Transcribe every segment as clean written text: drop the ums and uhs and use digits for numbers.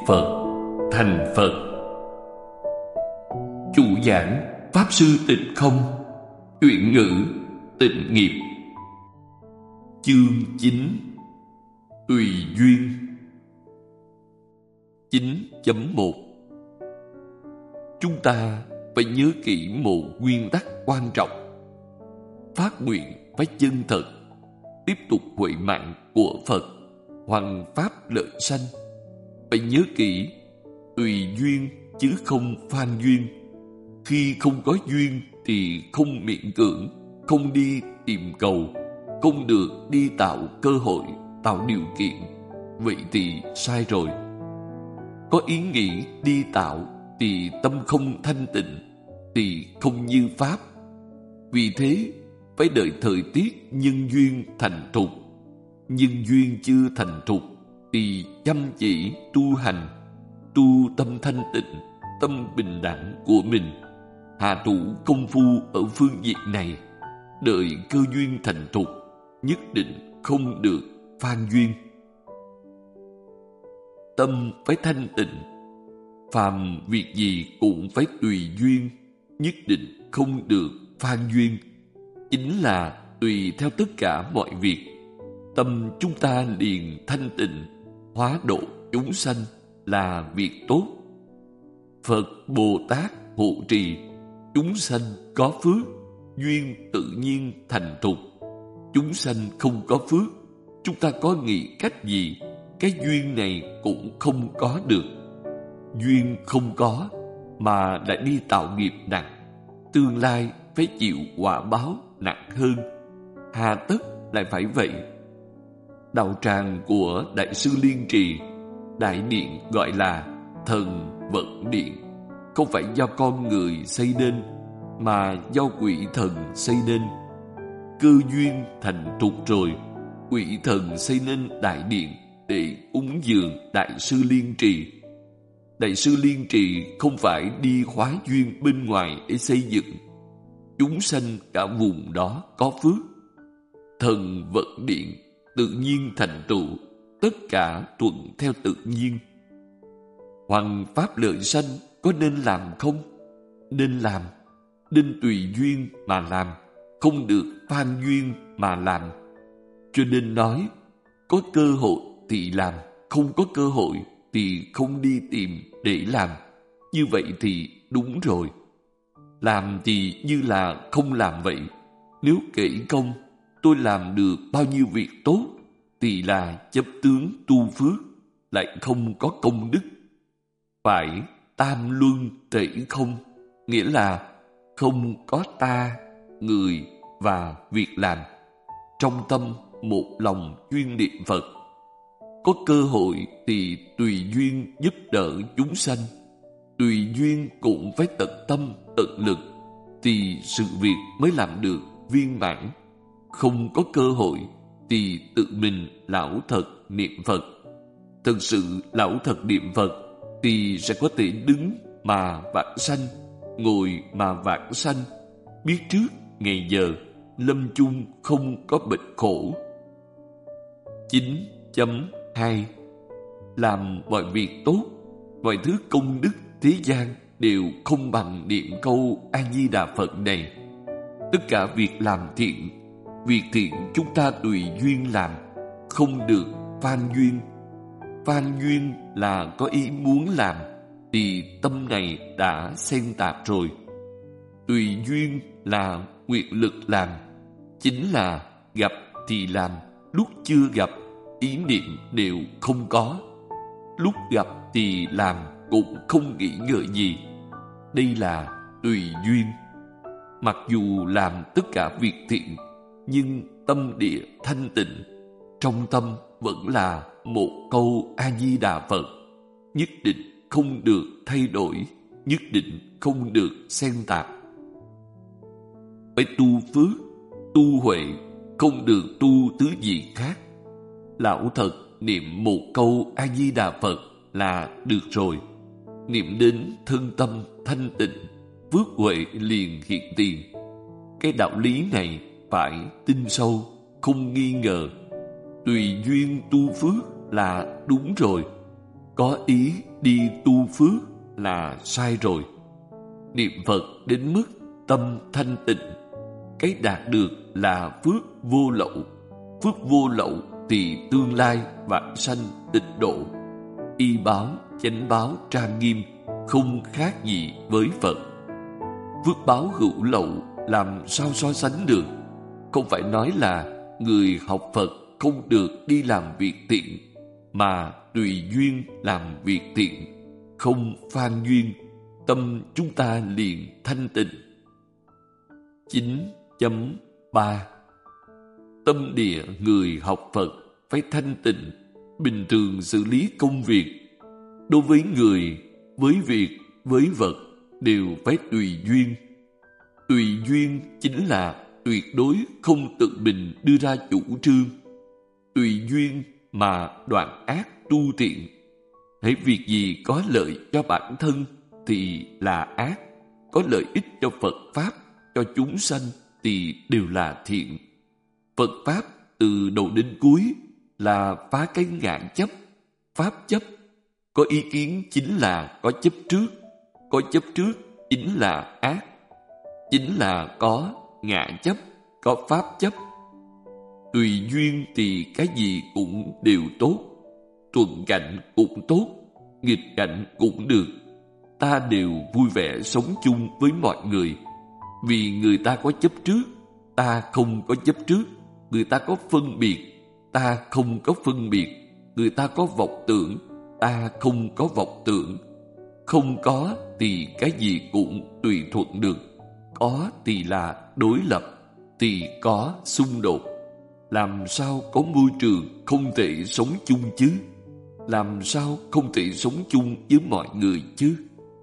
Phật, thành Phật. Chủ giảng Pháp Sư Tịnh Không, Chuyện ngữ Tịnh Nghiệp. Chương 9. Tùy duyên. 9.1. Chúng ta phải nhớ kỹ một nguyên tắc quan trọng. Phát nguyện phải chân thật, tiếp tục huệ mạng của Phật, hoằng pháp lợi sanh. Phải nhớ kỹ, tùy duyên chứ không phan duyên. Khi không có duyên thì không miễn cưỡng, không đi tìm cầu, không được đi tạo cơ hội, tạo điều kiện. Vậy thì sai rồi. Có ý nghĩ đi tạo thì tâm không thanh tịnh, thì không như pháp. Vì thế phải đợi thời tiết nhân duyên thành thục. Nhân duyên chưa thành thục thì chăm chỉ tu hành, tu tâm thanh tịnh, tâm bình đẳng của mình, hạ thủ công phu ở phương diện này. Đợi cơ duyên thành thục, nhất định không được phan duyên. Tâm phải thanh tịnh, phàm việc gì cũng phải tùy duyên, nhất định không được phan duyên. Chính là tùy theo tất cả mọi việc, tâm chúng ta liền thanh tịnh, hóa độ chúng sanh là việc tốt. Phật Bồ Tát hộ trì, chúng sanh có phước, duyên tự nhiên thành thục. Chúng sanh không có phước, chúng ta có nghĩ cách gì, cái duyên này cũng không có được. Duyên không có mà lại đi tạo nghiệp nặng, tương lai phải chịu quả báo nặng hơn. Hà tất lại phải vậy? Đạo tràng của Đại sư Liên Trì, đại điện gọi là Thần Vận Điện, không phải do con người xây nên, mà do quỷ thần xây nên. Cơ duyên thành thục rồi, quỷ thần xây nên đại điện để cúng dường Đại sư Liên Trì. Đại sư Liên Trì không phải đi khóa duyên bên ngoài để xây dựng. Chúng sanh cả vùng đó có phước. Thần Vận Điện tự nhiên thành tựu, tất cả thuận theo tự nhiên. Hoằng pháp lợi sanh có nên làm không? Nên làm, nên tùy duyên mà làm, không được phan duyên mà làm. Cho nên nói, có cơ hội thì làm, không có cơ hội thì không đi tìm để làm. Như vậy thì đúng rồi. Làm thì như là không làm vậy. Nếu kể công, tôi làm được bao nhiêu việc tốt, thì là chấp tướng tu phước, lại không có công đức. Phải tam luân thể không, nghĩa là không có ta, người và việc làm. Trong tâm một lòng chuyên niệm Phật. Có cơ hội thì tùy duyên giúp đỡ chúng sanh, tùy duyên cũng phải tận tâm tận lực, thì sự việc mới làm được viên mãn. Không có cơ hội thì tự mình lão thật niệm Phật. Thực sự lão thật niệm Phật thì sẽ có thể đứng mà vãng sanh, ngồi mà vãng sanh, biết trước ngày giờ, lâm chung không có bệnh khổ. 9.2. Làm mọi việc tốt, mọi thứ công đức thế gian đều không bằng niệm câu A-di-đà Phật này. Tất cả việc làm thiện, việc thiện chúng ta tùy duyên làm, không được phan duyên. Phan duyên là có ý muốn làm, thì tâm này đã xen tạp rồi. Tùy duyên là nguyện lực làm, chính là gặp thì làm, lúc chưa gặp ý niệm đều không có, lúc gặp thì làm cũng không nghĩ ngợi gì. Đây là tùy duyên. Mặc dù làm tất cả việc thiện, nhưng tâm địa thanh tịnh, trong tâm vẫn là một câu A-di-đà Phật, nhất định không được thay đổi, nhất định không được xen tạp. Phải tu phước, tu huệ, không được tu thứ gì khác. Lão thật niệm một câu A-di-đà Phật là được rồi. Niệm đến thân tâm thanh tịnh, phước huệ liền hiện tiền. Cái đạo lý này phải tin sâu, không nghi ngờ. Tùy duyên tu phước là đúng rồi. có ý đi tu phước là sai rồi. Niệm Phật đến mức tâm thanh tịnh, cái đạt được là phước vô lậu. Phước vô lậu thì tương lai vãng sanh tịnh độ, y báo, chánh báo trang nghiêm, không khác gì với Phật. Phước báo hữu lậu làm sao so sánh được? Không phải nói là người học Phật không được đi làm việc thiện, mà tùy duyên làm việc thiện, không phan duyên, tâm chúng ta liền thanh tịnh. 9.3 Tâm địa người học Phật phải thanh tịnh, bình thường xử lý công việc. Đối với người, với việc, với vật đều phải tùy duyên. Tùy duyên chính là tuyệt đối không tự mình đưa ra chủ trương. Tùy duyên mà đoạn ác tu thiện. Hễ việc gì có lợi cho bản thân thì là ác, có lợi ích cho Phật Pháp, cho chúng sanh thì đều là thiện. Phật Pháp từ đầu đến cuối là phá cái ngạn chấp, Pháp chấp. Có ý kiến chính là có chấp trước, có chấp trước chính là ác. Chính là có ngạn chấp, có Pháp chấp. Tùy duyên thì cái gì cũng đều tốt. Thuận cảnh cũng tốt, nghịch cảnh cũng được. Ta đều vui vẻ sống chung với mọi người. Vì người ta có chấp trước, ta không có chấp trước. Người ta có phân biệt, ta không có phân biệt. Người ta có vọng tưởng, ta không có vọng tưởng. Không có thì cái gì cũng tùy thuận được. Có thì là đối lập, thì có xung đột. Làm sao có môi trường không thể sống chung chứ? Làm sao không thể sống chung với mọi người chứ?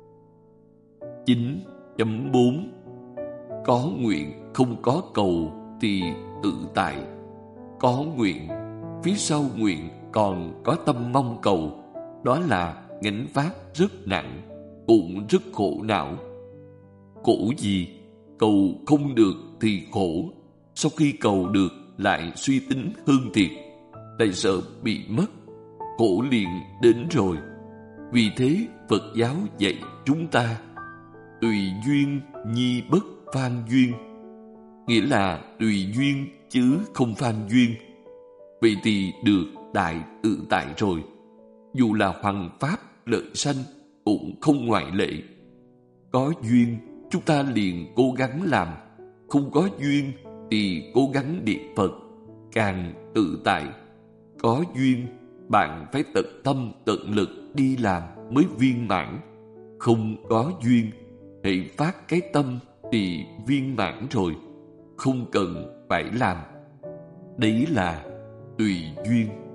9.4 Có nguyện không có cầu thì tự tại. Có nguyện, phía sau nguyện còn có tâm mong cầu. Đó là gánh vác rất nặng, cũng rất khổ não. Khổ gì? Cầu không được thì khổ. Sau khi cầu được lại suy tính hơn thiệt, lại sợ bị mất, khổ liền đến rồi. Vì thế Phật giáo dạy chúng ta tùy duyên nhi bất phan duyên, nghĩa là tùy duyên chứ không phan duyên. Vậy thì được đại tự tại rồi. Dù là hoằng pháp lợi sanh cũng không ngoại lệ. Có duyên chúng ta liền cố gắng làm, không có duyên thì cố gắng niệm Phật, càng tự tại. Có duyên bạn phải tận tâm tận lực đi làm mới viên mãn. Không có duyên, hãy phát cái tâm thì viên mãn rồi, không cần phải làm. Đấy là tùy duyên.